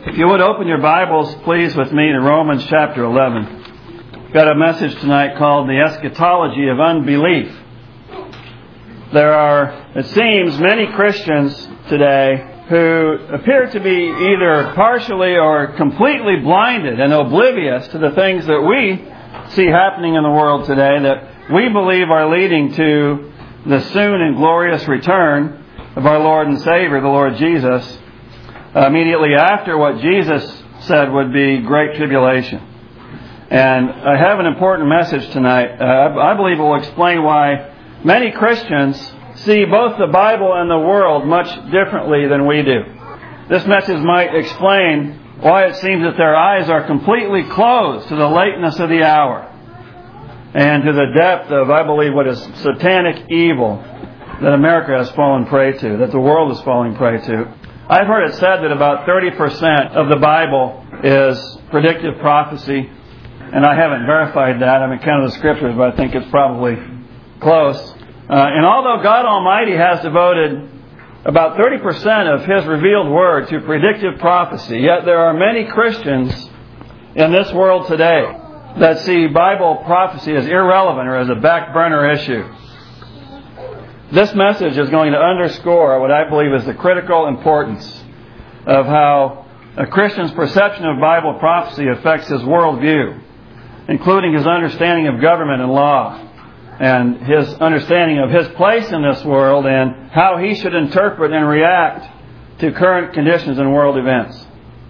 If you would open your Bibles, please, with me to Romans chapter 11. I've got a message tonight called The Eschatology of Unbelief. There are, it seems, many Christians today who appear to be either partially or completely blinded and oblivious to the things that we see happening in the world today that we believe are leading to the soon and glorious return of our Lord and Savior, the Lord Jesus, immediately after what Jesus said would be great tribulation. And I have an important message tonight. I believe it will explain why many Christians see both the Bible and the world much differently than we do. This message might explain why it seems that their eyes are completely closed to the lateness of the hour and to the depth of, I believe, what is satanic evil that America has fallen prey to, that the world is falling prey to. I've heard it said that about 30% of the Bible is predictive prophecy, and I haven't verified that. I haven't counted the scriptures, but I think it's probably close. And although God Almighty has devoted about 30% of His revealed Word to predictive prophecy, yet there are many Christians in this world today that see Bible prophecy as irrelevant or as a back burner issue. This message is going to underscore what I believe is the critical importance of how a Christian's perception of Bible prophecy affects his worldview, including his understanding of government and law, and his understanding of his place in this world and how he should interpret and react to current conditions and world events.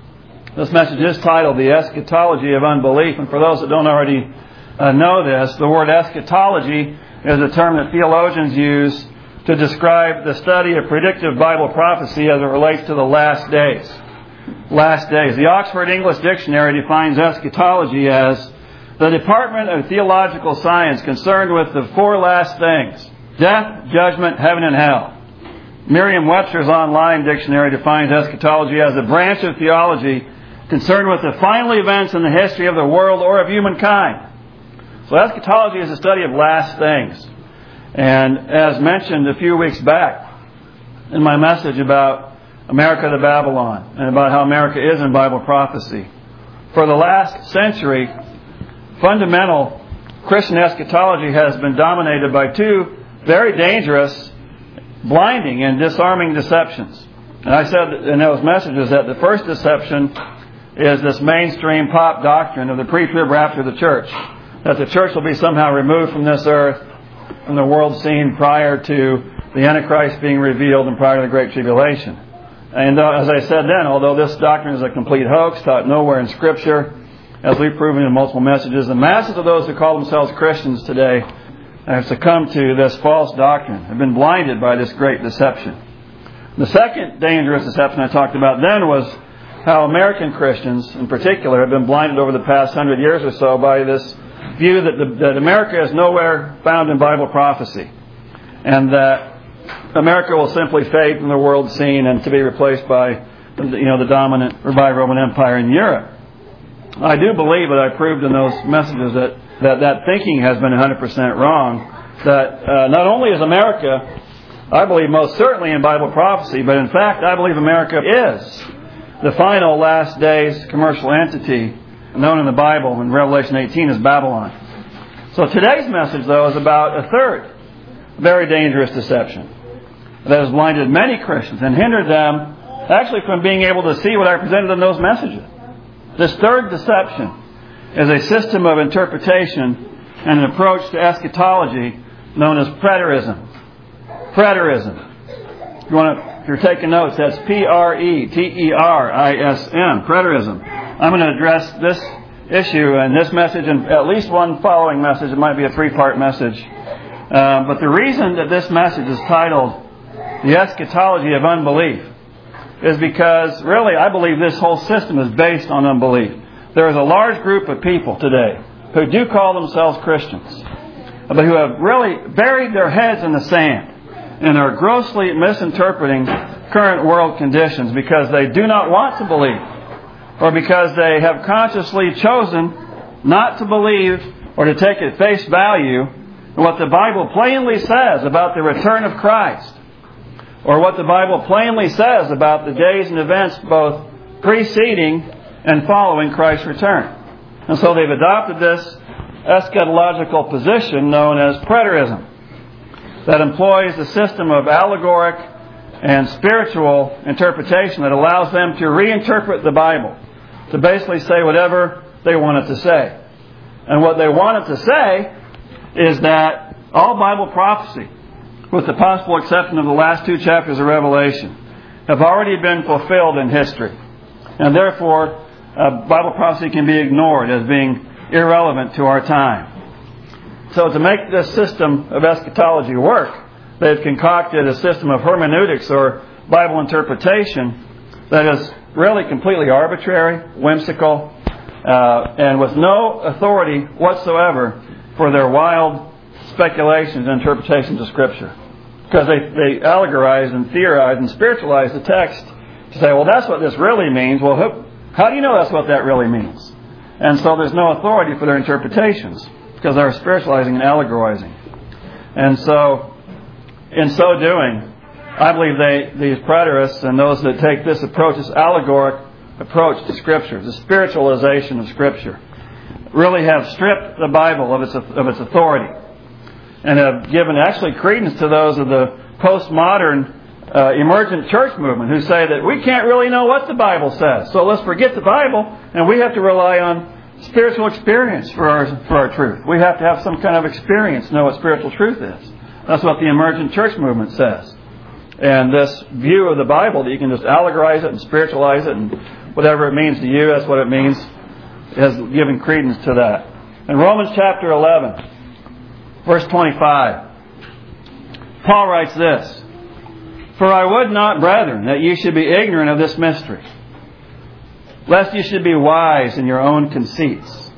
This message is titled The Eschatology of Unbelief, and for those that don't already know this, the word eschatology is a term that theologians use to describe the study of predictive Bible prophecy as it relates to the last days. Last days. The Oxford English Dictionary defines eschatology as the department of theological science concerned with the four last things: death, judgment, heaven, and hell. Merriam-Webster's online dictionary defines eschatology as a branch of theology concerned with the final events in the history of the world or of humankind. So eschatology is the study of last things. And as mentioned a few weeks back in my message about America to Babylon and about how America is in Bible prophecy, for the last century, fundamental Christian eschatology has been dominated by two very dangerous, blinding and disarming deceptions. And I said in those messages that the first deception is this mainstream pop doctrine of the pre-trib rapture of the church, that the church will be somehow removed from this earth, from the world scene prior to the Antichrist being revealed and prior to the Great Tribulation. And as I said then, although this doctrine is a complete hoax, taught nowhere in Scripture, as we've proven in multiple messages, the masses of those who call themselves Christians today have succumbed to this false doctrine, have been blinded by this great deception. The second dangerous deception I talked about then was how American Christians in particular have been blinded over the past 100 years or so by this view that America is nowhere found in Bible prophecy, and that America will simply fade from the world scene and to be replaced by the dominant or by Roman Empire in Europe. I do believe that I proved in those messages that thinking has been 100% wrong, that not only is America, I believe, most certainly in Bible prophecy, but in fact I believe America is the final last days commercial entity known in the Bible in Revelation 18 as Babylon. So today's message, though, is about a third very dangerous deception that has blinded many Christians and hindered them actually from being able to see what I presented in those messages. This third deception is a system of interpretation and an approach to eschatology known as preterism. Preterism. If you're taking notes, that's Preterism. Preterism. I'm going to address this issue and this message in at least one following message. It might be a three-part message. But the reason that this message is titled The Eschatology of Unbelief is because, really, I believe this whole system is based on unbelief. There is a large group of people today who do call themselves Christians, but who have really buried their heads in the sand and are grossly misinterpreting current world conditions because they do not want to believe, or because they have consciously chosen not to believe or to take at face value what the Bible plainly says about the return of Christ, or what the Bible plainly says about the days and events both preceding and following Christ's return. And so they've adopted this eschatological position known as preterism that employs a system of allegoric and spiritual interpretation that allows them to reinterpret the Bible, to basically say whatever they want it to say. And what they want it to say is that all Bible prophecy, with the possible exception of the last 2 chapters of Revelation, have already been fulfilled in history. And therefore, Bible prophecy can be ignored as being irrelevant to our time. So to make this system of eschatology work, they've concocted a system of hermeneutics or Bible interpretation that is really completely arbitrary, whimsical, and with no authority whatsoever for their wild speculations and interpretations of Scripture. Because they allegorize and theorize and spiritualize the text to say, well, that's what this really means. Well, how do you know that's what that really means? And so there's no authority for their interpretations because they're spiritualizing and allegorizing. And so, in so doing, I believe these preterists and those that take this approach, this allegoric approach to Scripture, the spiritualization of Scripture, really have stripped the Bible of its authority and have given actually credence to those of the postmodern emergent church movement who say that we can't really know what the Bible says, so let's forget the Bible and we have to rely on spiritual experience for our truth. We have to have some kind of experience to know what spiritual truth is. That's what the emergent church movement says. And this view of the Bible that you can just allegorize it and spiritualize it and whatever it means to you, that's what it means, has given credence to that. In Romans chapter 11, verse 25, Paul writes this, "For I would not, brethren, that you should be ignorant of this mystery, lest you should be wise in your own conceits,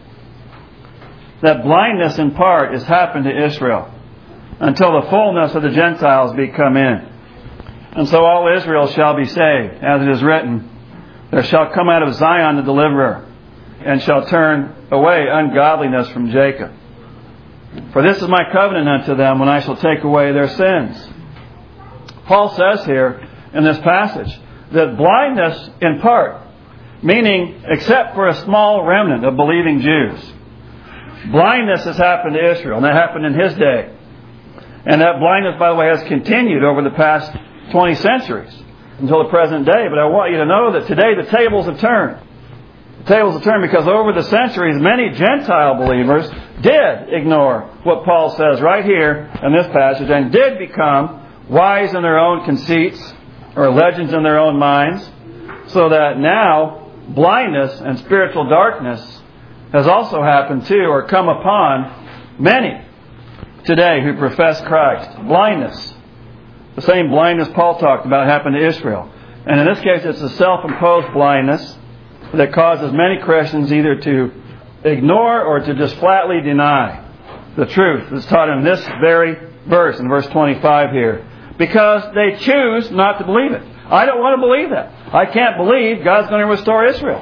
that blindness in part is happened to Israel, until the fullness of the Gentiles be come in. And so all Israel shall be saved, as it is written, there shall come out of Zion the deliverer, and shall turn away ungodliness from Jacob. For this is my covenant unto them, when I shall take away their sins." Paul says here in this passage that blindness in part, meaning except for a small remnant of believing Jews, blindness has happened to Israel, and that happened in his day. And that blindness, by the way, has continued over the past 20 centuries until the present day. But I want you to know that today the tables have turned. The tables have turned because over the centuries, many Gentile believers did ignore what Paul says right here in this passage and did become wise in their own conceits or legends in their own minds, so that now blindness and spiritual darkness has also happened to or come upon many today who profess Christ. Blindness. The same blindness Paul talked about happened to Israel. And in this case, it's a self-imposed blindness that causes many Christians either to ignore or to just flatly deny the truth that's taught in this very verse, in verse 25 here, because they choose not to believe it. I don't want to believe that. I can't believe God's going to restore Israel.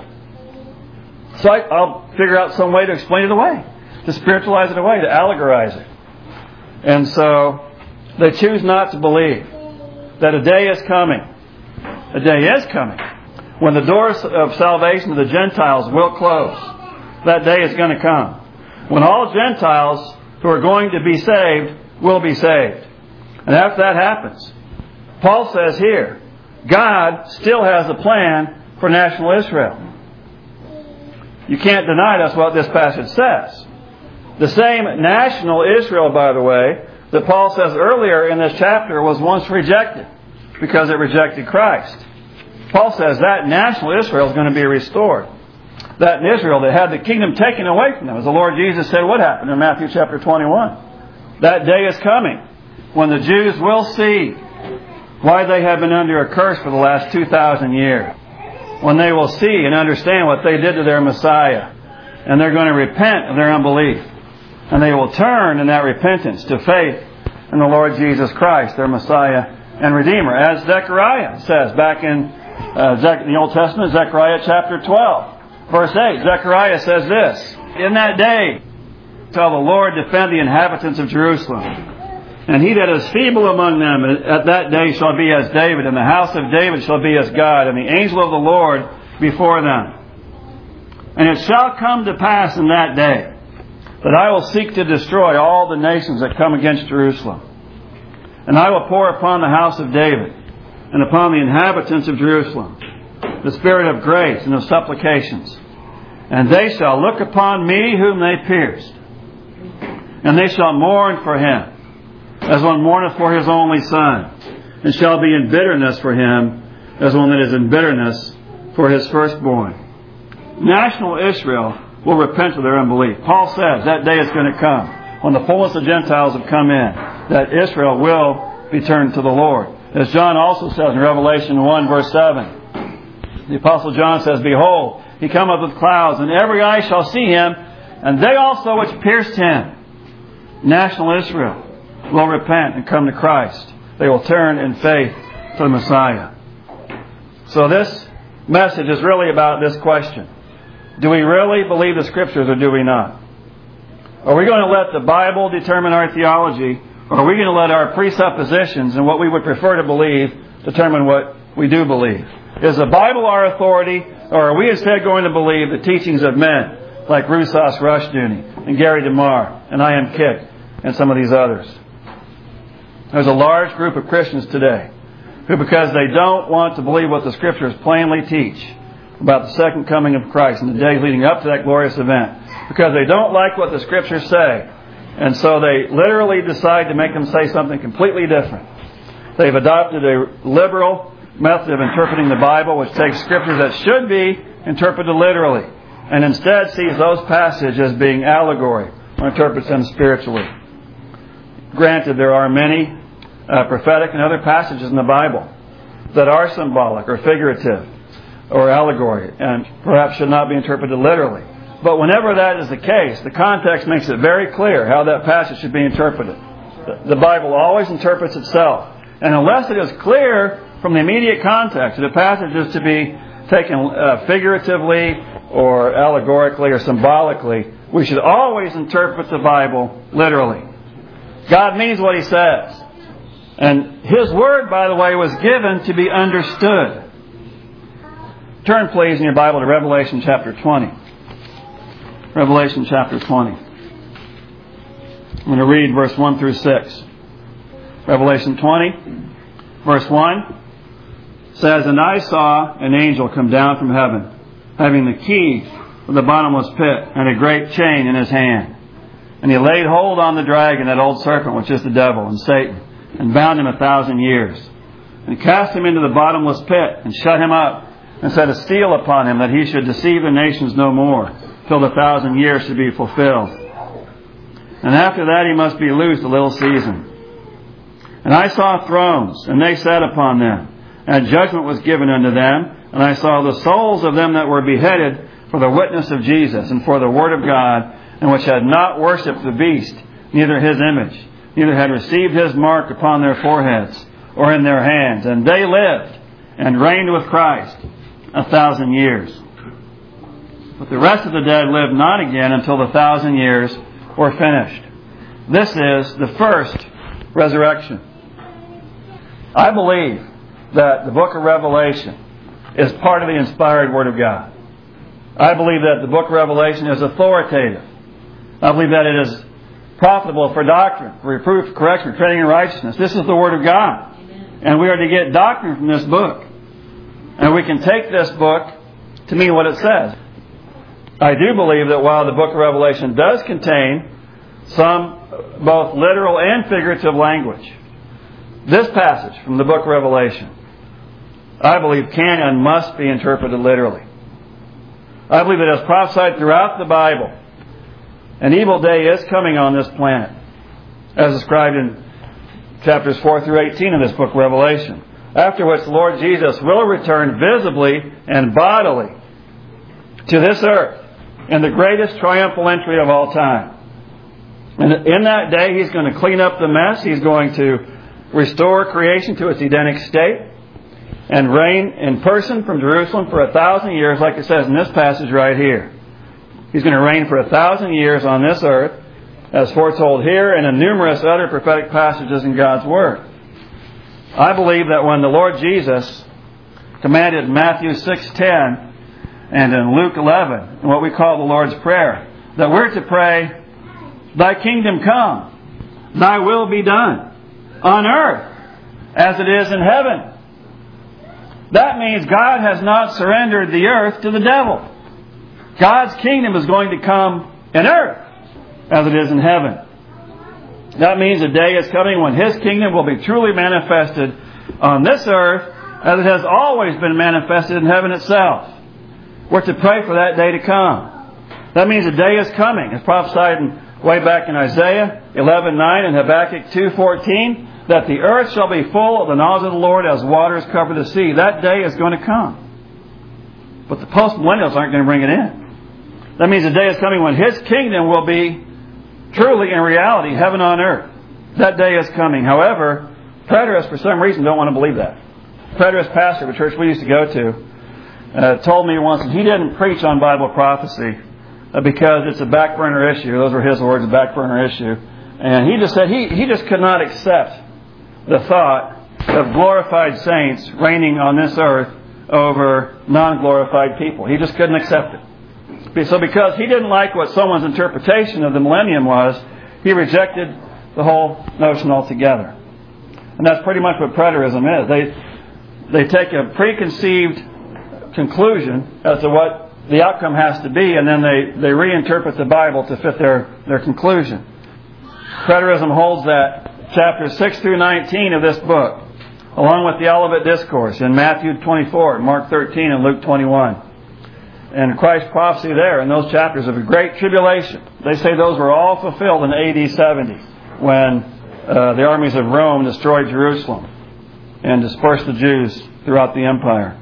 So I'll figure out some way to explain it away, to spiritualize it away, to allegorize it. And so they choose not to believe that a day is coming. A day is coming when the doors of salvation to the Gentiles will close. That day is going to come when all Gentiles who are going to be saved will be saved. And after that happens, Paul says here, God still has a plan for national Israel. You can't deny that's what this passage says. The same national Israel, by the way, that Paul says earlier in this chapter was once rejected because it rejected Christ. Paul says that national Israel is going to be restored. That Israel that had the kingdom taken away from them, as the Lord Jesus said would happen in Matthew chapter 21. That day is coming when the Jews will see why they have been under a curse for the last 2,000 years. When they will see and understand what they did to their Messiah. And they're going to repent of their unbelief. And they will turn in that repentance to faith in the Lord Jesus Christ, their Messiah and Redeemer. As Zechariah says back in the Old Testament, Zechariah chapter 12, verse 8. Zechariah says this, "In that day shall the Lord defend the inhabitants of Jerusalem. And he that is feeble among them at that day shall be as David, and the house of David shall be as God. And the angel of the Lord before them. And it shall come to pass in that day that I will seek to destroy all the nations that come against Jerusalem. And I will pour upon the house of David and upon the inhabitants of Jerusalem the spirit of grace and of supplications. And they shall look upon me whom they pierced. And they shall mourn for him, as one mourneth for his only son, and shall be in bitterness for him, as one that is in bitterness for his firstborn. National Israel will repent of their unbelief. Paul says that day is going to come, when the fullness of Gentiles have come in, that Israel will be turned to the Lord. As John also says in Revelation 1 verse 7, the Apostle John says, Behold, he cometh with clouds, and every eye shall see him, and they also which pierced him. National Israel will repent and come to Christ. They will turn in faith to the Messiah. So this message is really about this question. Do we really believe the Scriptures or do we not? Are we going to let the Bible determine our theology, or are we going to let our presuppositions and what we would prefer to believe determine what we do believe? Is the Bible our authority, or are we instead going to believe the teachings of men like Rousas Rushdoony and Gary DeMar and I.M. Kick and some of these others? There's a large group of Christians today who, because they don't want to believe what the Scriptures plainly teach about the second coming of Christ and the days leading up to that glorious event, because they don't like what the Scriptures say, and so they literally decide to make them say something completely different. They've adopted a liberal method of interpreting the Bible, which takes Scriptures that should be interpreted literally, and instead sees those passages as being allegory, or interprets them spiritually. Granted, there are many prophetic and other passages in the Bible that are symbolic or figurative or allegory, and perhaps should not be interpreted literally. But whenever that is the case, the context makes it very clear how that passage should be interpreted. The Bible always interprets itself. And unless it is clear from the immediate context that a passage is to be taken figuratively or allegorically or symbolically, we should always interpret the Bible literally. God means what He says. And His Word, by the way, was given to be understood. Turn, please, in your Bible to Revelation chapter 20. Revelation chapter 20. I'm going to read verse 1 through 6. Revelation 20, verse 1 says, And I saw an angel come down from heaven, having the key of the bottomless pit and a great chain in his hand. And he laid hold on the dragon, that old serpent, which is the devil and Satan, and bound him 1,000 years. And cast him into the bottomless pit, and shut him up, and set a seal upon him, that he should deceive the nations no more, till the 1,000 years should be fulfilled. And after that he must be loosed a little season. And I saw thrones, and they sat upon them, and judgment was given unto them. And I saw the souls of them that were beheaded for the witness of Jesus, and for the word of God, and which had not worshipped the beast, neither his image, neither had received his mark upon their foreheads, or in their hands. And they lived, and reigned with Christ 1,000 years. But the rest of the dead lived not again until the 1,000 years were finished. This is the first resurrection. I believe that the book of Revelation is part of the inspired Word of God. I believe that the book of Revelation is authoritative. I believe that it is profitable for doctrine, for reproof, for correction, for training in righteousness. This is the Word of God. And we are to get doctrine from this book. And we can take this book to mean what it says. I do believe that while the book of Revelation does contain some both literal and figurative language, this passage from the book of Revelation, I believe, can and must be interpreted literally. I believe it is prophesied throughout the Bible. An evil day is coming on this planet, as described in chapters 4 through 18 of this book of Revelation, after which the Lord Jesus will return visibly and bodily to this earth in the greatest triumphal entry of all time. And in that day, He's going to clean up the mess. He's going to restore creation to its Edenic state and reign in person from Jerusalem for 1,000 years, like it says in this passage right here. He's going to reign for 1,000 years on this earth, as foretold here and in numerous other prophetic passages in God's Word. I believe that when the Lord Jesus commanded in Matthew 6:10 and in Luke 11, in what we call the Lord's Prayer, that we're to pray, Thy kingdom come, Thy will be done, on earth as it is in heaven. That means God has not surrendered the earth to the devil. God's kingdom is going to come in earth as it is in heaven. That means a day is coming when His kingdom will be truly manifested on this earth as it has always been manifested in heaven itself. We're to pray for that day to come. That means a day is coming. It's prophesied way back in Isaiah 11:9 and Habakkuk 2:14 that the earth shall be full of the knowledge of the Lord as waters cover the sea. That day is going to come. But the post-millennials aren't going to bring it in. That means a day is coming when His kingdom will be truly, in reality, heaven on earth. That day is coming. However, preterists, for some reason, don't want to believe that. Preterist pastor of a church we used to go to told me once that he didn't preach on Bible prophecy because it's a back burner issue. Those were his words, a back burner issue. And he just said he just could not accept the thought of glorified saints reigning on this earth over non-glorified people. He just couldn't accept it. So because he didn't like what someone's interpretation of the millennium was, he rejected the whole notion altogether. And that's pretty much what preterism is. They take a preconceived conclusion as to what the outcome has to be, and then they reinterpret the Bible to fit their conclusion. Preterism holds that chapters 6 through 19 of this book, along with the Olivet Discourse in Matthew 24, Mark 13, and Luke 21. And Christ's prophecy there in those chapters of a great tribulation. They say those were all fulfilled in AD 70 when the armies of Rome destroyed Jerusalem and dispersed the Jews throughout the empire.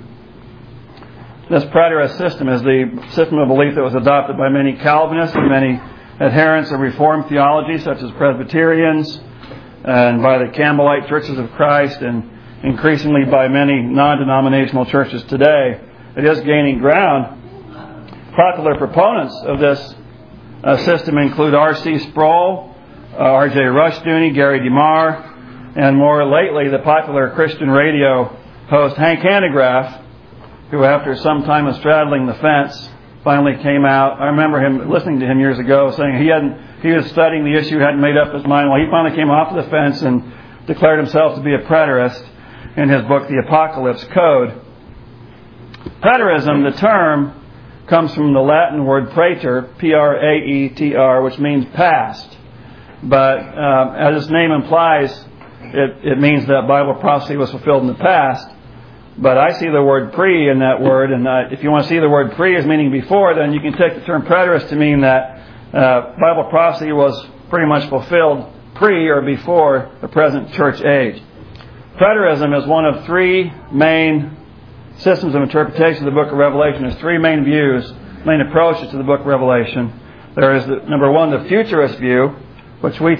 This preterist system is the system of belief that was adopted by many Calvinists and many adherents of Reformed theology, such as Presbyterians, and by the Campbellite Churches of Christ, and increasingly by many non-denominational churches today. It is gaining ground. Popular proponents of this system include R.C. Sproul, R.J. Rushdoony, Gary DeMar, and more lately the popular Christian radio host Hank Hanegraaff, who after some time of straddling the fence finally came out. I remember him listening to him years ago saying he was studying the issue, hadn't made up his mind. Well, he finally came off the fence and declared himself to be a preterist in his book, The Apocalypse Code. Preterism, the term, comes from the Latin word praeter, P-R-A-E-T-R, which means past. But as its name implies, it means that Bible prophecy was fulfilled in the past. But I see the word pre in that word, and if you want to see the word pre as meaning before, then you can take the term preterist to mean that Bible prophecy was pretty much fulfilled pre or before the present church age. Preterism is one of three main systems of interpretation of the book of Revelation. There's three main views, main approaches to the book of Revelation. There is, number one, the futurist view, which I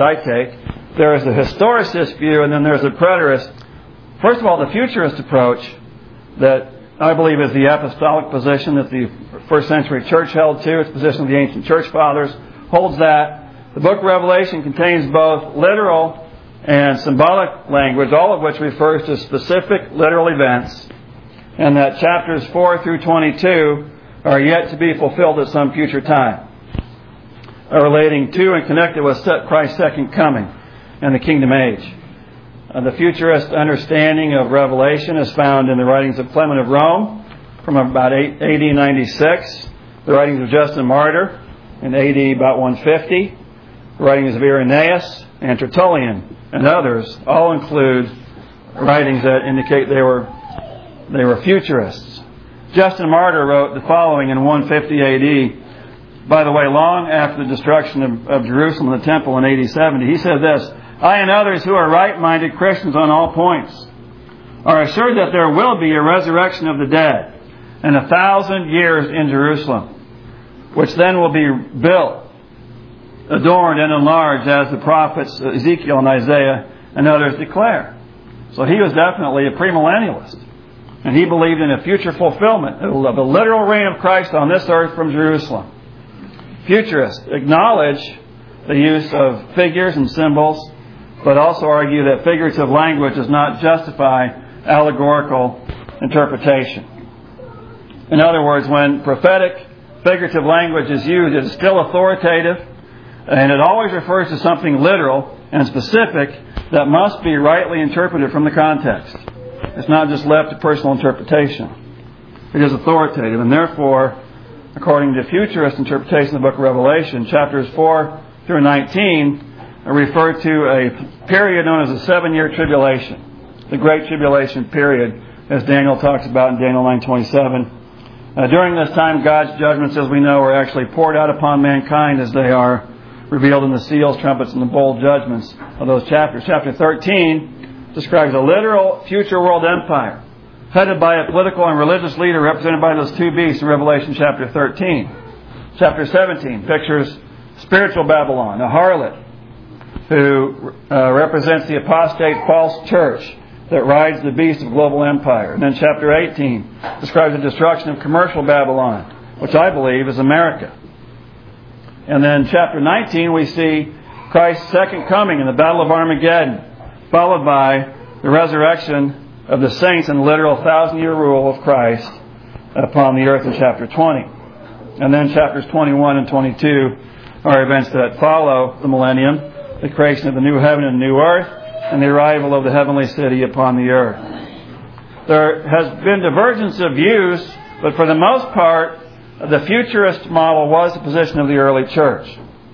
take. There is the historicist view, and then there's the preterist. First of all, the futurist approach that I believe is the apostolic position that the first century church held to, its position of the ancient church fathers, holds that the book of Revelation contains both literal and symbolic language, all of which refers to specific literal events, and that chapters 4 through 22 are yet to be fulfilled at some future time, relating to and connected with Christ's second coming and the kingdom age. The futurist understanding of Revelation is found in the writings of Clement of Rome from about AD 96, the writings of Justin Martyr in AD about 150, the writings of Irenaeus and Tertullian and others all include writings that indicate they were futurists. Justin Martyr wrote the following in 150 AD. By the way, long after the destruction of Jerusalem and the temple in AD 70, he said this: I and others who are right-minded Christians on all points are assured that there will be a resurrection of the dead and 1,000 years in Jerusalem, which then will be built, adorned, and enlarged as the prophets Ezekiel and Isaiah and others declare. So he was definitely a premillennialist. And he believed in a future fulfillment of the literal reign of Christ on this earth from Jerusalem. Futurists acknowledge the use of figures and symbols, but also argue that figurative language does not justify allegorical interpretation. In other words, when prophetic, figurative language is used, it is still authoritative, and it always refers to something literal and specific that must be rightly interpreted from the context. It's not just left to personal interpretation. It is authoritative, and therefore, according to futurist interpretation of the book of Revelation, chapters 4 through 19 refer to a period known as the 7-year tribulation, the Great Tribulation period, as Daniel talks about in Daniel 9:27. During this time, God's judgments, as we know, are actually poured out upon mankind as they are revealed in the seals, trumpets, and the bowl judgments of those chapters. Chapter 13 describes a literal future world empire headed by a political and religious leader represented by those two beasts in Revelation chapter 13. Chapter 17 pictures spiritual Babylon, a harlot who represents the apostate false church that rides the beast of global empire. And then chapter 18 describes the destruction of commercial Babylon, which I believe is America. And then chapter 19 we see Christ's second coming in the Battle of Armageddon, followed by the resurrection of the saints and the literal 1,000-year rule of Christ upon the earth in chapter 20. And then chapters 21 and 22 are events that follow the millennium, the creation of the new heaven and new earth, and the arrival of the heavenly city upon the earth. There has been divergence of views, but for the most part, the futurist model was the position of the early church.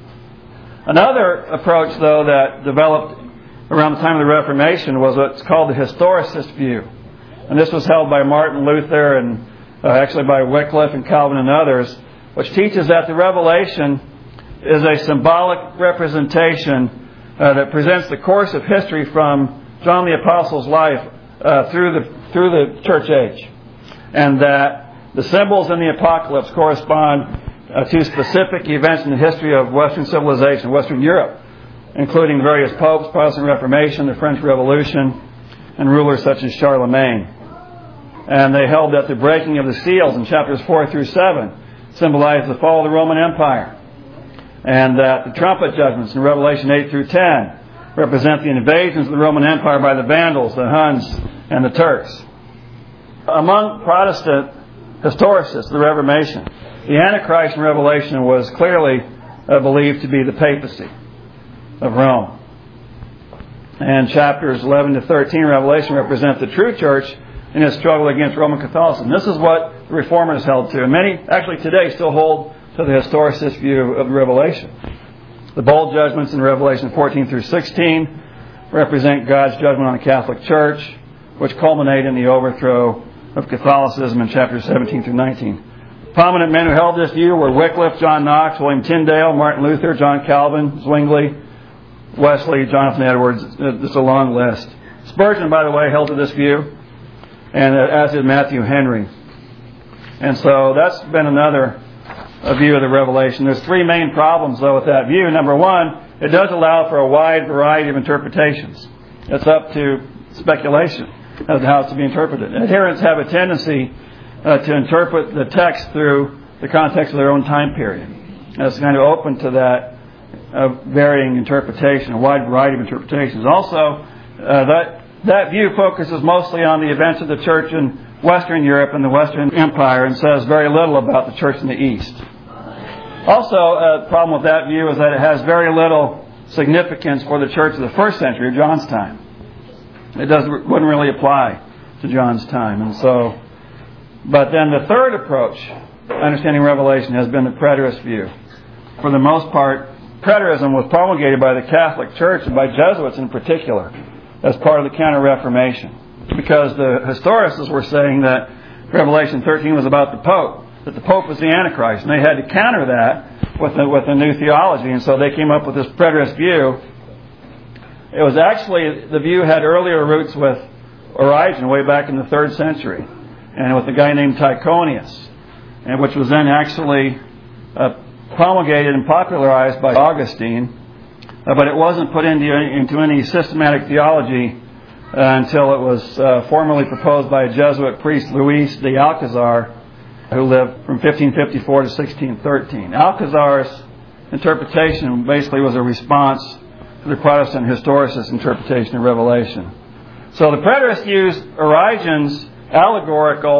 Another approach, though, that developed around the time of the Reformation was what's called the historicist view. And this was held by Martin Luther and actually by Wycliffe and Calvin and others, which teaches that the Revelation is a symbolic representation that presents the course of history from John the Apostle's life through the church age. And that the symbols in the apocalypse correspond to specific events in the history of Western civilization, Western Europe, including various popes, Protestant Reformation, the French Revolution, and rulers such as Charlemagne. And they held that the breaking of the seals in chapters 4 through 7 symbolized the fall of the Roman Empire, and that the trumpet judgments in Revelation 8 through 10 represent the invasions of the Roman Empire by the Vandals, the Huns, and the Turks. Among Protestant historicists of the Reformation, the Antichrist in Revelation was clearly believed to be the papacy of Rome. And chapters 11 to 13 in Revelation represent the true church in its struggle against Roman Catholicism. This is what the Reformers held to, and many actually today still hold to the historicist view of the Revelation. The bowl judgments in Revelation 14 through 16 represent God's judgment on the Catholic Church, which culminate in the overthrow of Catholicism in chapters 17 through 19. Prominent men who held this view were Wycliffe, John Knox, William Tyndale, Martin Luther, John Calvin, Zwingli, Wesley, Jonathan Edwards. It's a long list. Spurgeon, by the way, held to this view, and as did Matthew Henry. And so that's been another view of the Revelation. There's three main problems, though, with that view. Number one, it does allow for a wide variety of interpretations. It's up to speculation as to how it's to be interpreted. Adherents have a tendency to interpret the text through the context of their own time period. And it's kind of open to that varying interpretation, a wide variety of interpretations. Also, that view focuses mostly on the events of the church in Western Europe and the Western Empire and says very little about the church in the East. Also, a problem with that view is that it has very little significance for the church of the first century, of John's time. It wouldn't really apply to John's time. And so, but then the third approach, understanding Revelation, has been the preterist view. For the most part, preterism was promulgated by the Catholic Church and by Jesuits in particular as part of the Counter-Reformation, because the historicists were saying that Revelation 13 was about the Pope, that the Pope was the Antichrist, and they had to counter that with a new theology, and so they came up with this preterist view. It was actually, the view had earlier roots with Origen way back in the 3rd century, and with a guy named Tychonius, and which was then actually promulgated and popularized by Augustine, but it wasn't put into any systematic theology until it was formally proposed by a Jesuit priest, Luis de Alcazar, who lived from 1554 to 1613. Alcazar's interpretation basically was a response to the Protestant historicist interpretation of Revelation. So the preterists used Origen's allegorical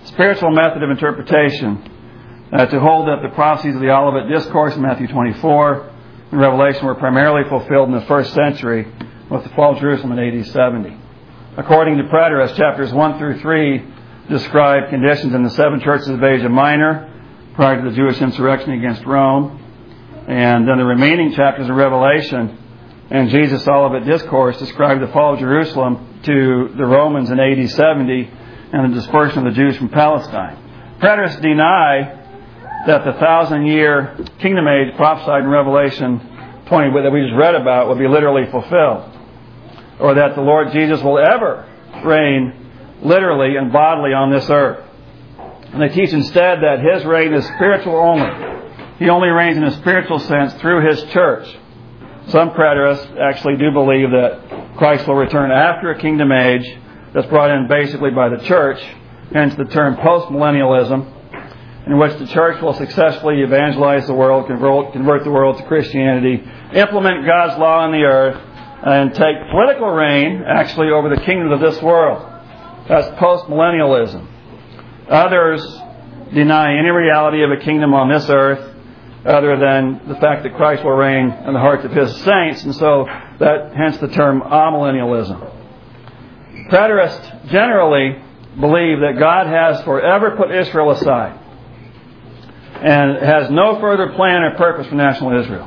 spiritual method of interpretation to hold that the prophecies of the Olivet Discourse in Matthew 24 and Revelation were primarily fulfilled in the first century with the fall of Jerusalem in AD 70. According to Preterist, chapters 1 through 3 describe conditions in the seven churches of Asia Minor prior to the Jewish insurrection against Rome. And then the remaining chapters of Revelation and Jesus' Olivet Discourse describe the fall of Jerusalem to the Romans in AD 70 and the dispersion of the Jews from Palestine. Preterists deny that the 1,000-year kingdom age prophesied in Revelation 20 that we just read about will be literally fulfilled, or that the Lord Jesus will ever reign literally and bodily on this earth. And they teach instead that His reign is spiritual only. He only reigns in a spiritual sense through His church. Some preterists actually do believe that Christ will return after a kingdom age that's brought in basically by the church, hence the term postmillennialism, in which the church will successfully evangelize the world, convert the world to Christianity, implement God's law on the earth, and take political reign actually over the kingdoms of this world. That's postmillennialism. Others deny any reality of a kingdom on this earth other than the fact that Christ will reign in the hearts of His saints, and so hence the term amillennialism. Preterists generally believe that God has forever put Israel aside and has no further plan or purpose for national Israel.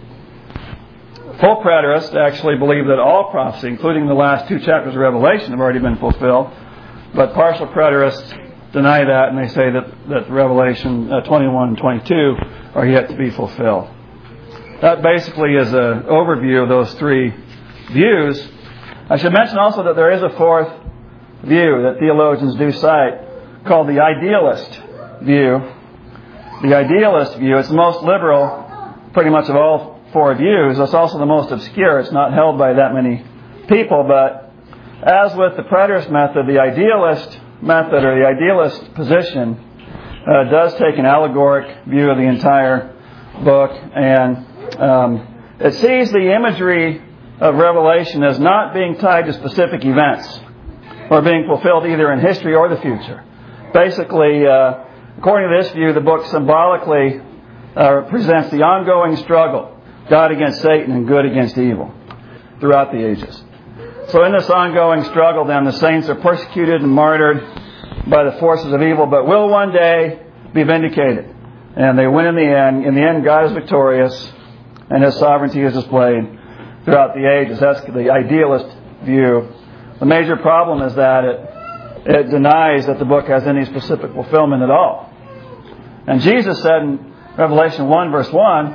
Full preterists actually believe that all prophecy, including the last two chapters of Revelation, have already been fulfilled, but partial preterists deny that, and they say that Revelation 21 and 22 are yet to be fulfilled. That basically is an overview of those three views. I should mention also that there is a fourth view that theologians do cite called the idealist view. The idealist view, it's the most liberal pretty much of all four views. It's also the most obscure. It's not held by that many people, but as with the preterist method, the idealist method or the idealist position does take an allegoric view of the entire book, and it sees the imagery of Revelation as not being tied to specific events or being fulfilled either in history or the future. Basically, according to this view, the book symbolically presents the ongoing struggle, God against Satan and good against evil, throughout the ages. So in this ongoing struggle, then, the saints are persecuted and martyred by the forces of evil, but will one day be vindicated. And they win in the end. In the end, God is victorious, and His sovereignty is displayed throughout the ages. That's the idealist view. The major problem is that it denies that the book has any specific fulfillment at all. And Jesus said in Revelation 1, verse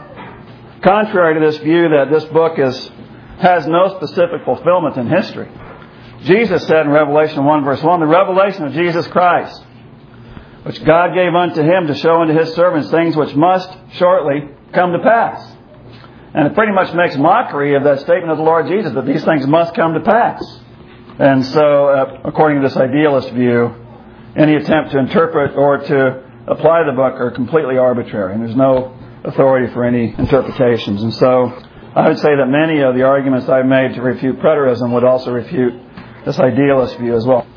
1, contrary to this view that this book has no specific fulfillment in history, Jesus said in Revelation 1, verse 1, the revelation of Jesus Christ, which God gave unto Him to show unto His servants things which must shortly come to pass. And it pretty much makes mockery of that statement of the Lord Jesus, that these things must come to pass. And so, according to this idealist view, any attempt to interpret or to apply the book are completely arbitrary, and there's no authority for any interpretations. And so, I would say that many of the arguments I've made to refute preterism would also refute this idealist view as well.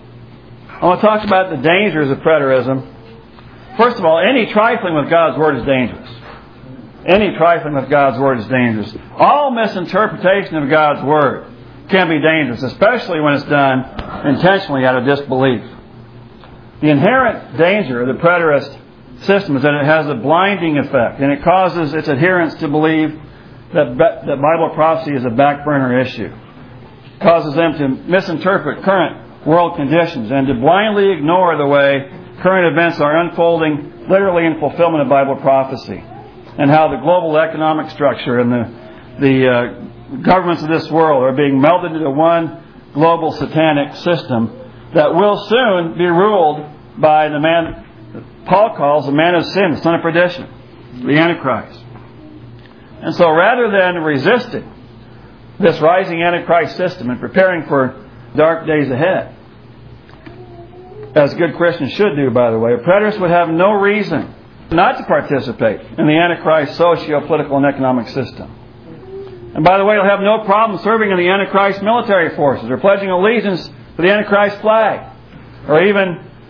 I want to talk about the dangers of preterism. First of all, any trifling with God's Word is dangerous. Any trifling with God's Word is dangerous. All misinterpretation of God's Word can be dangerous, especially when it's done intentionally out of disbelief. The inherent danger of the preterist system is that it has a blinding effect, and it causes its adherents to believe that Bible prophecy is a back burner issue. It causes them to misinterpret current world conditions and to blindly ignore the way current events are unfolding literally in fulfillment of Bible prophecy, and how the global economic structure and the governments of this world are being melded into one global satanic system that will soon be ruled by the man that Paul calls the man of sin, the son of perdition, the Antichrist. And so rather than resisting this rising Antichrist system and preparing for dark days ahead, as good Christians should do, by the way, preterists would have no reason not to participate in the Antichrist socio-political and economic system. And by the way, they'll have no problem serving in the Antichrist military forces or pledging allegiance to the Antichrist flag, or even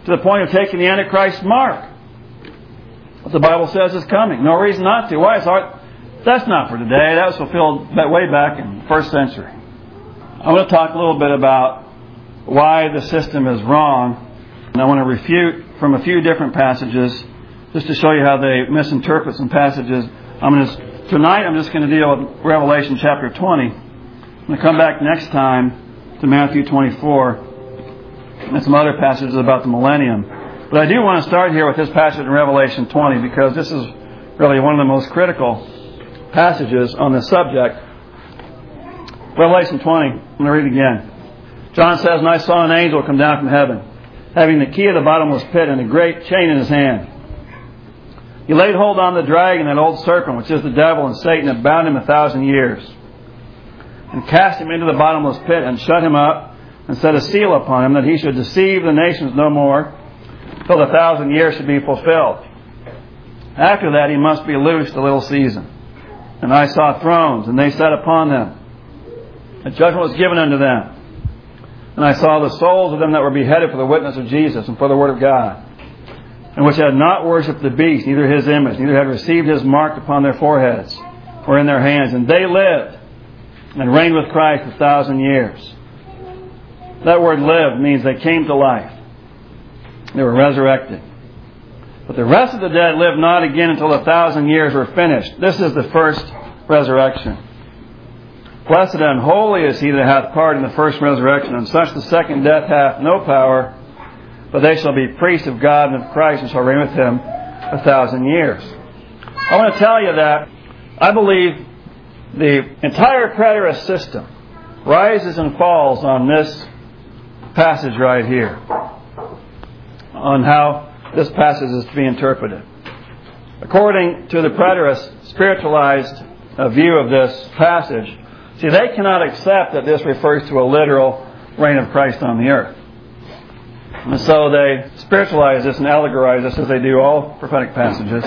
to the point of taking the Antichrist mark. What the Bible says is coming. No reason not to. Why? That's not for today. That was fulfilled way back in the first century. I want to talk a little bit about why the system is wrong. And I want to refute from a few different passages just to show you how they misinterpret some passages. Tonight I'm just going to deal with Revelation chapter 20. I'm going to come back next time to Matthew 24 and some other passages about the millennium. But I do want to start here with this passage in Revelation 20 because this is really one of the most critical passages on this subject. Revelation 20, I'm going to read it again. John says, "And I saw an angel come down from heaven, having the key of the bottomless pit and a great chain in his hand. He laid hold on the dragon, that old serpent, which is the devil and Satan, and bound him 1,000 years, and cast him into the bottomless pit, and shut him up, and set a seal upon him, that he should deceive the nations no more, till the 1,000 years should be fulfilled. After that he must be loosed a little season. And I saw thrones, and they sat upon them. A judgment was given unto them. And I saw the souls of them that were beheaded for the witness of Jesus and for the word of God, and which had not worshipped the beast, neither his image, neither had received his mark upon their foreheads or in their hands. And they lived and reigned with Christ 1,000 years." That word "lived" means they came to life. They were resurrected. But the rest of the dead lived not again until 1,000 years were finished. This is the first resurrection. "Blessed and holy is he that hath part in the first resurrection. And such the second death hath no power, but they shall be priests of God and of Christ, and shall reign with him 1,000 years." I want to tell you that I believe the entire preterist system rises and falls on this passage right here, on how this passage is to be interpreted. According to the preterist spiritualized view of this passage, see, they cannot accept that this refers to a literal reign of Christ on the earth. And so they spiritualize this and allegorize this, as they do all prophetic passages.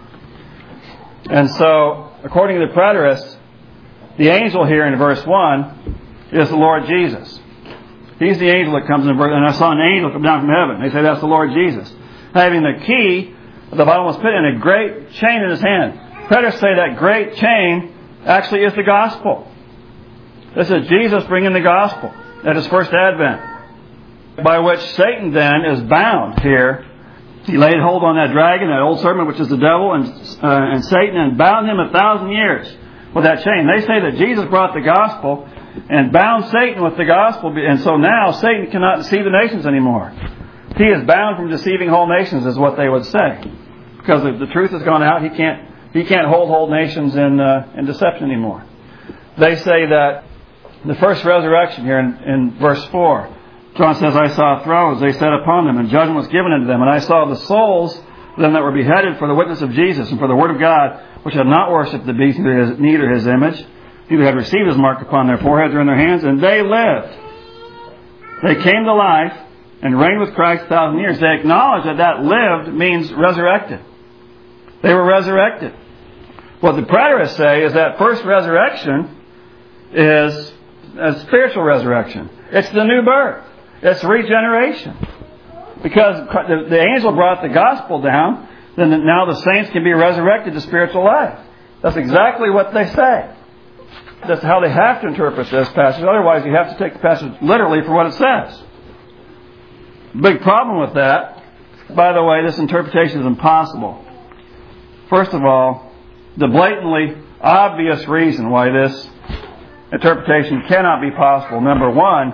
And so, according to the preterists, the angel here in verse 1 is the Lord Jesus. He's the angel that comes in verse, and I saw an angel come down from heaven. They say that's the Lord Jesus, having the key of the bottomless pit and a great chain in his hand. Preterists say that great chain actually is the gospel. This is Jesus bringing the gospel at his first advent, by which Satan then is bound here. He laid hold on that dragon, that old serpent, which is the devil, and Satan, and bound him 1,000 years with that chain. They say that Jesus brought the gospel and bound Satan with the gospel, and so now Satan cannot deceive the nations anymore. He is bound from deceiving whole nations, is what they would say, because if the truth has gone out, he can't hold whole nations in deception anymore. They say that the first resurrection here in verse 4, John says, "I saw thrones, they sat upon them, and judgment was given unto them. And I saw the souls of them that were beheaded for the witness of Jesus and for the word of God, which had not worshipped the beast, neither his image, neither had received his mark upon their foreheads or in their hands, and they lived." They came to life and reigned with Christ 1,000 years. They acknowledge that lived means resurrected. They were resurrected. What the preterists say is that first resurrection is a spiritual resurrection. It's the new birth. It's regeneration. Because the angel brought the gospel down, then now the saints can be resurrected to spiritual life. That's exactly what they say. That's how they have to interpret this passage. Otherwise, you have to take the passage literally for what it says. Big problem with that, by the way, this interpretation is impossible. First of all, the blatantly obvious reason why this interpretation cannot be possible, number one,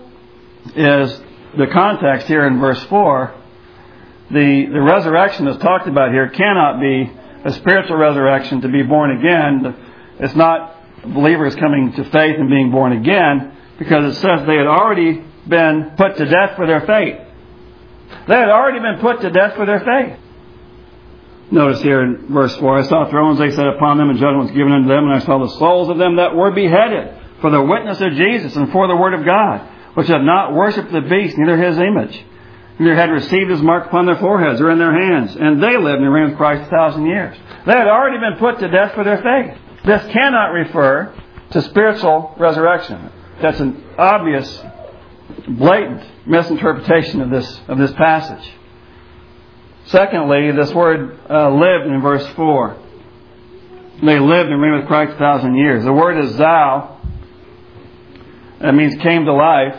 is the context here in verse 4. The resurrection that's talked about here cannot be a spiritual resurrection to be born again. It's not believers coming to faith and being born again, because it says they had already been put to death for their faith. They had already been put to death for their faith. Notice here in verse 4, "I saw thrones, they sat upon them, and judgment was given unto them. And I saw the souls of them that were beheaded for the witness of Jesus and for the word of God, which had not worshipped the beast, neither his image, neither had received his mark upon their foreheads or in their hands. And they lived and reigned with Christ 1,000 years." They had already been put to death for their faith. This cannot refer to spiritual resurrection. That's an obvious, blatant misinterpretation of this passage. Secondly, this word lived in verse 4. They lived and reigned with Christ 1,000 years. The word is thou. That means came to life.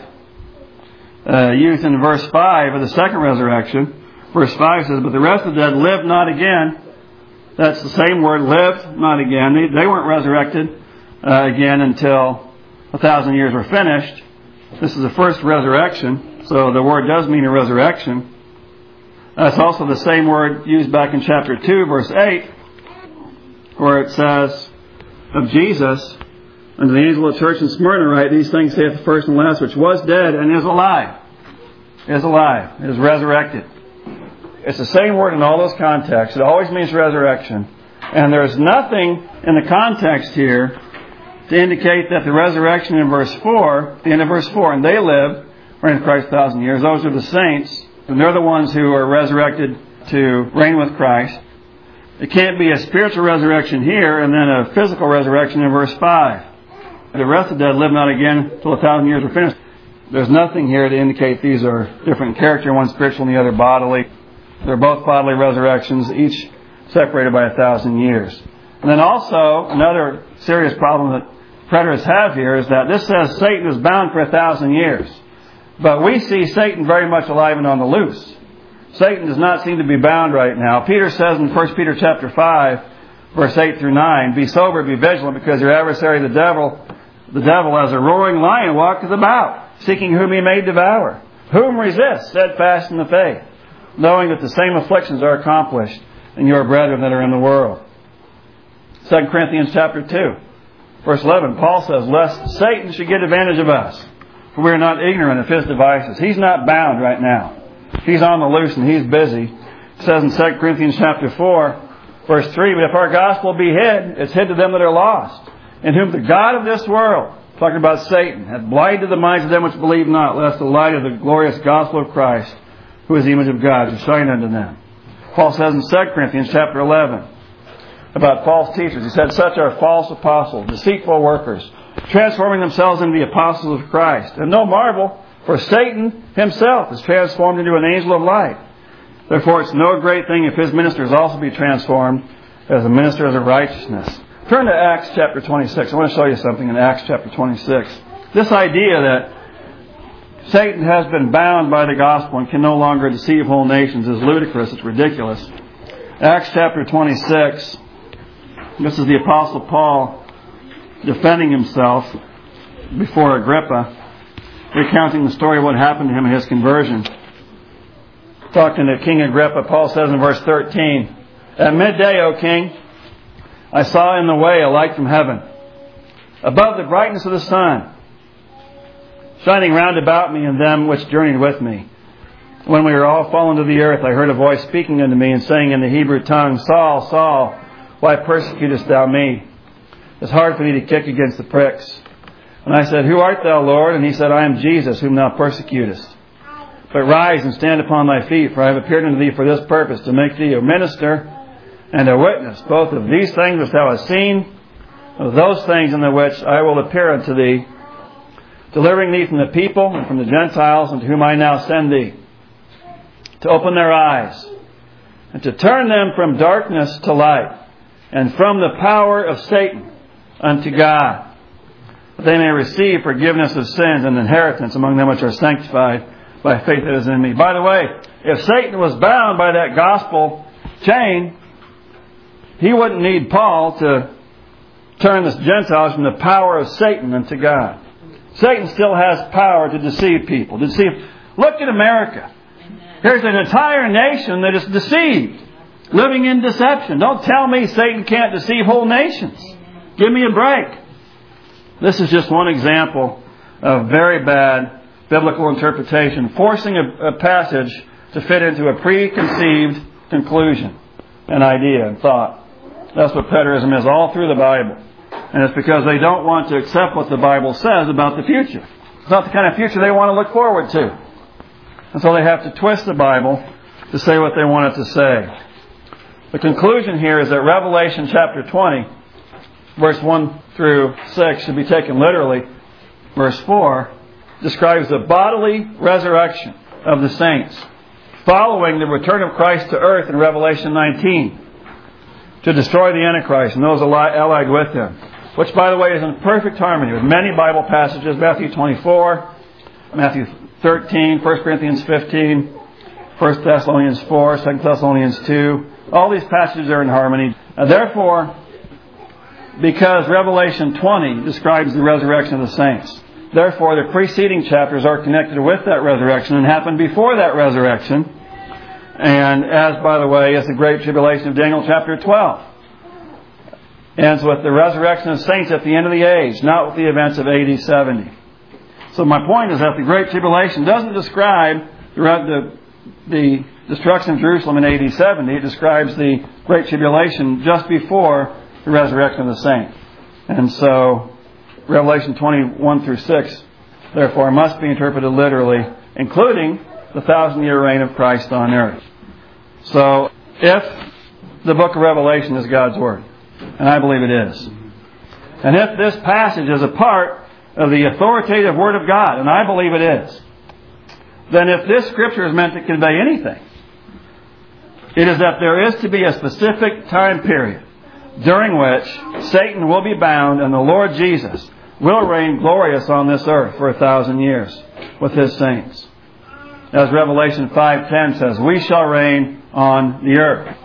Used in verse 5 of the second resurrection. Verse 5 says, but the rest of the dead lived not again. That's the same word, lived not again. They weren't resurrected again until 1,000 years were finished. This is the first resurrection, so the word does mean a resurrection. That's also the same word used back in chapter 2, verse 8, where it says of Jesus, unto the angel of the church in Smyrna write, these things saith the first and last, which was dead and is alive. Is alive. Is resurrected. It's the same word in all those contexts. It always means resurrection. And there's nothing in the context here to indicate that the resurrection in verse 4, the end of verse 4, and they lived, reigned with Christ 1,000 years. Those are the saints. And they're the ones who are resurrected to reign with Christ. It can't be a spiritual resurrection here and then a physical resurrection in verse 5. The rest of the dead live not again until 1,000 years are finished. There's nothing here to indicate these are different in character, one spiritual and the other bodily. They're both bodily resurrections, each separated by 1,000 years. And then also, another serious problem that preterists have here is that this says Satan is bound for 1,000 years. But we see Satan very much alive and on the loose. Satan does not seem to be bound right now. Peter says in 1 Peter chapter 5, verse 8 through 9, be sober, be vigilant, because your adversary the devil as a roaring lion walketh about, seeking whom he may devour. Whom resist, steadfast in the faith, knowing that the same afflictions are accomplished in your brethren that are in the world. 2 Corinthians chapter 2, verse 11, Paul says, lest Satan should get advantage of us, for we are not ignorant of his devices. He's not bound right now. He's on the loose and he's busy. It says in 2 Corinthians chapter 4, verse 3, but if our gospel be hid, it's hid to them that are lost, in whom the God of this world, talking about Satan, hath blinded the minds of them which believe not, lest the light of the glorious gospel of Christ, who is the image of God, should shine unto them. Paul says in 2 Corinthians chapter 11 about false teachers, he said, such are false apostles, deceitful workers, transforming themselves into the apostles of Christ. And no marvel, for Satan himself is transformed into an angel of light. Therefore it's no great thing if his ministers also be transformed as the ministers of righteousness. Turn to Acts chapter 26. I want to show you something in Acts chapter 26. This idea that Satan has been bound by the gospel and can no longer deceive whole nations is ludicrous. It's ridiculous. Acts chapter 26. This is the Apostle Paul defending himself before Agrippa, recounting the story of what happened to him in his conversion. Talking to King Agrippa, Paul says in verse 13, at midday, O king, I saw in the way a light from heaven, above the brightness of the sun, shining round about me and them which journeyed with me. When we were all fallen to the earth, I heard a voice speaking unto me and saying in the Hebrew tongue, Saul, Saul, why persecutest thou me? It's hard for thee to kick against the pricks. And I said, who art thou, Lord? And he said, I am Jesus, whom thou persecutest. But rise and stand upon thy feet, for I have appeared unto thee for this purpose, to make thee a minister and a witness, both of these things which thou hast seen, of those things in the which I will appear unto thee, delivering thee from the people and from the Gentiles, unto whom I now send thee, to open their eyes, and to turn them from darkness to light, and from the power of Satan unto God, that they may receive forgiveness of sins and inheritance among them which are sanctified by faith that is in me. By the way, if Satan was bound by that gospel chain, he wouldn't need Paul to turn the Gentiles from the power of Satan unto God. Satan still has power to deceive people. Look at America. Here's an entire nation that is deceived, living in deception. Don't tell me Satan can't deceive whole nations. Give me a break. This is just one example of very bad biblical interpretation, forcing a passage to fit into a preconceived conclusion, an idea, and thought. That's what preterism is all through the Bible. And it's because they don't want to accept what the Bible says about the future. It's not the kind of future they want to look forward to. And so they have to twist the Bible to say what they want it to say. The conclusion here is that Revelation chapter 20, verse 1 through 6, should be taken literally. Verse 4, describes the bodily resurrection of the saints following the return of Christ to earth in Revelation 19 to destroy the Antichrist and those allied with him, which, by the way, is in perfect harmony with many Bible passages, Matthew 24, Matthew 13, 1 Corinthians 15, 1 Thessalonians 4, 2 Thessalonians 2. All these passages are in harmony. Therefore, because Revelation 20 describes the resurrection of the saints, therefore the preceding chapters are connected with that resurrection and happened before that resurrection. And as, by the way, is the Great Tribulation of Daniel chapter 12. Ends with the resurrection of saints at the end of the age, not with the events of AD 70. So my point is that the Great Tribulation doesn't describe the destruction of Jerusalem in AD 70. It describes the Great Tribulation just before the resurrection of the saints. And so Revelation 21 through 6, therefore, must be interpreted literally, including the 1,000-year reign of Christ on earth. So, if the book of Revelation is God's Word, and I believe it is, and if this passage is a part of the authoritative Word of God, and I believe it is, then if this Scripture is meant to convey anything, it is that there is to be a specific time period during which Satan will be bound and the Lord Jesus will reign glorious on this earth for 1,000 years with His saints. As Revelation 5:10 says, we shall reign on the earth.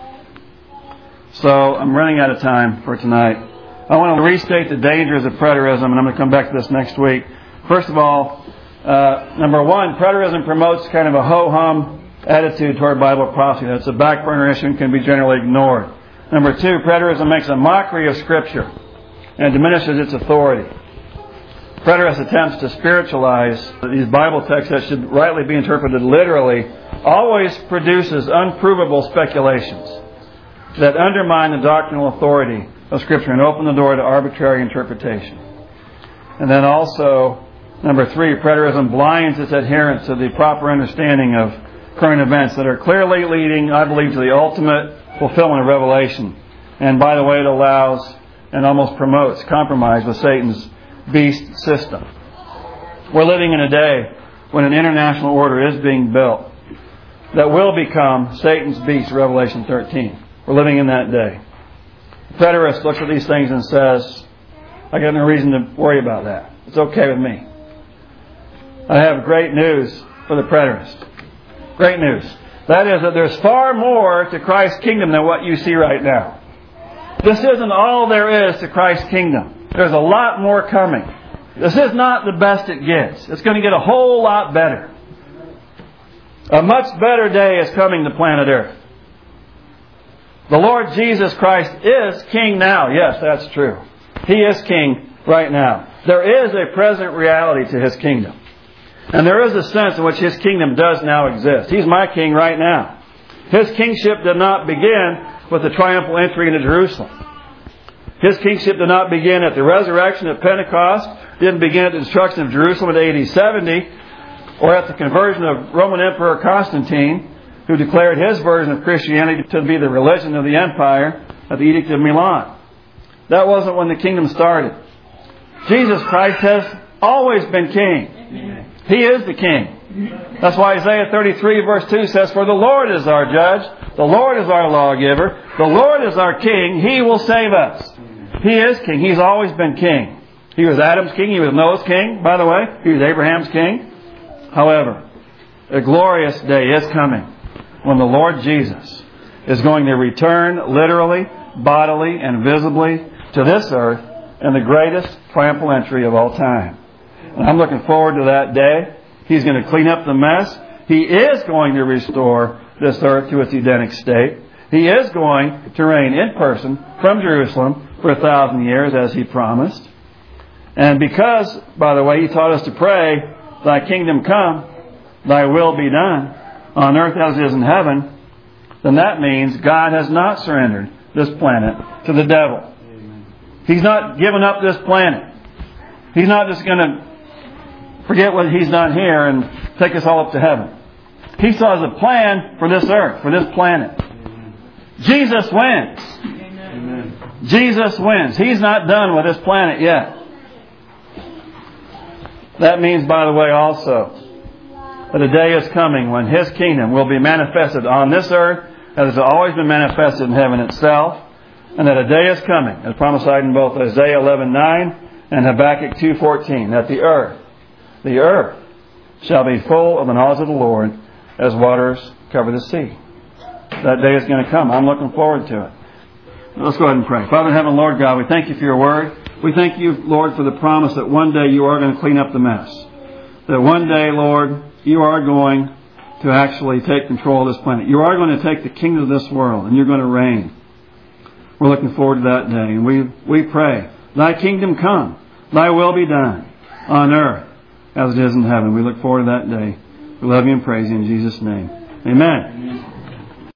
So I'm running out of time for tonight. I want to restate the dangers of preterism, and I'm going to come back to this next week. First of all, number one, preterism promotes kind of a ho-hum attitude toward Bible prophecy. That's a back burner issue and can be generally ignored. Number two, preterism makes a mockery of Scripture and diminishes its authority. Preterist attempts to spiritualize these Bible texts that should rightly be interpreted literally always produces unprovable speculations that undermine the doctrinal authority of Scripture and open the door to arbitrary interpretation. And then also, number three, preterism blinds its adherents to the proper understanding of current events that are clearly leading, I believe, to the ultimate fulfillment of Revelation. And by the way, it allows and almost promotes compromise with Satan's beast system. We're living in a day when an international order is being built that will become Satan's beast, Revelation 13. We're living in that day. The preterist looks at these things and says, I got no reason to worry about that. It's okay with me. I have great news for the preterist. Great news. That is that there's far more to Christ's kingdom than what you see right now. This isn't all there is to Christ's kingdom. There's a lot more coming. This is not the best it gets. It's going to get a whole lot better. A much better day is coming to planet Earth. The Lord Jesus Christ is King now. Yes, that's true. He is King right now. There is a present reality to His kingdom. And there is a sense in which His kingdom does now exist. He's my King right now. His kingship did not begin with the triumphal entry into Jerusalem. His kingship did not begin at the resurrection at Pentecost, didn't begin at the destruction of Jerusalem at AD 70, or at the conversion of Roman Emperor Constantine, who declared his version of Christianity to be the religion of the empire at the Edict of Milan. That wasn't when the kingdom started. Jesus Christ has always been King. He is the King. That's why Isaiah 33 verse 2 says, for the Lord is our judge, the Lord is our lawgiver, the Lord is our King, He will save us. He is King. He's always been King. He was Adam's King. He was Noah's King, by the way. He was Abraham's King. However, a glorious day is coming when the Lord Jesus is going to return literally, bodily, and visibly to this earth in the greatest triumphal entry of all time. And I'm looking forward to that day. He's going to clean up the mess. He is going to restore this earth to its Edenic state. He is going to reign in person from Jerusalem for 1,000 years, as He promised. And because, by the way, He taught us to pray, Thy kingdom come, Thy will be done, on earth as it is in heaven, then that means God has not surrendered this planet to the devil. He's not given up this planet. He's not just going to forget what He's done here and take us all up to heaven. He still has a plan for this earth, for this planet. Jesus wins. Amen. Jesus wins. He's not done with this planet yet. That means, by the way, also, that a day is coming when His kingdom will be manifested on this earth as it's always been manifested in heaven itself, and that a day is coming, as prophesied in both Isaiah 11:9 and Habakkuk 2:14, that the earth shall be full of the knowledge of the Lord as waters cover the sea. That day is going to come. I'm looking forward to it. Let's go ahead and pray. Father in heaven, Lord God, we thank You for Your word. We thank You, Lord, for the promise that one day You are going to clean up the mess. That one day, Lord, You are going to actually take control of this planet. You are going to take the kingdom of this world and You're going to reign. We're looking forward to that day. And we pray, Thy kingdom come, Thy will be done on earth as it is in heaven. We look forward to that day. We love You and praise You in Jesus' name. Amen.